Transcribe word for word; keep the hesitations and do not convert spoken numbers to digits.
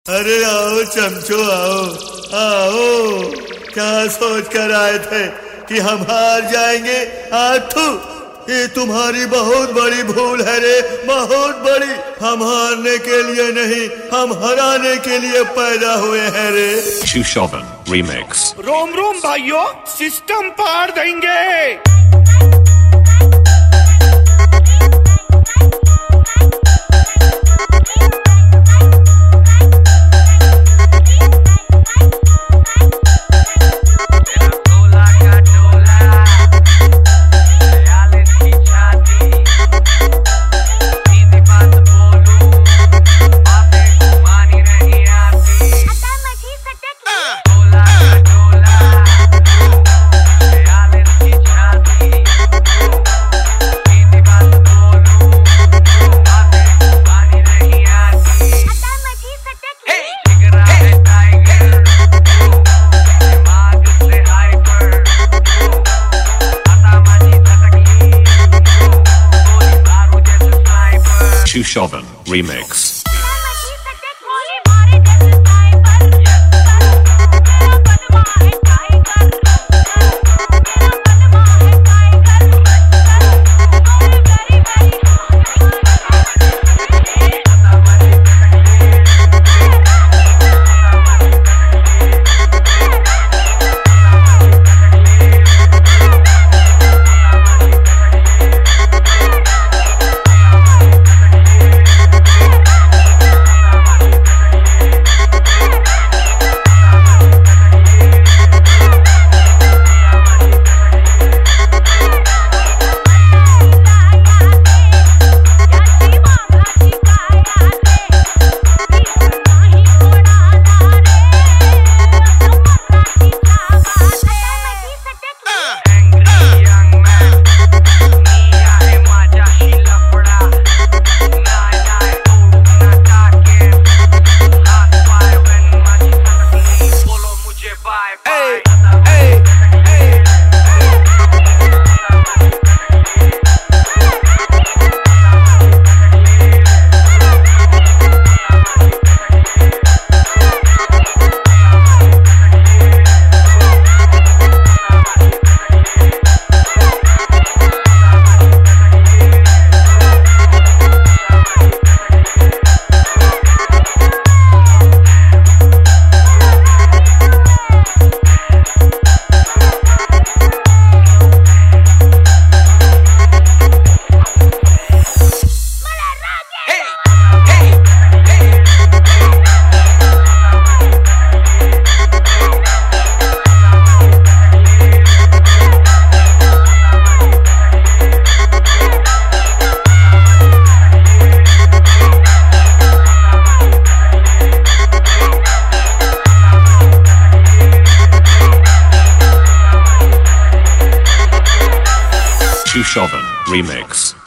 अरे आओ चमचो, आओ आओ। क्या सोच कर आए थे कि हम हार जाएंगे? आठू, ये तुम्हारी बहुत बड़ी भूल है रे, बहुत बड़ी। हम हारने के लिए नहीं, हम हराने के लिए पैदा हुए हैं रे। Shushovan Remix। रोम रोम भाइयों, सिस्टम पार देंगे। Shushovan Remix। Shushovan Remix।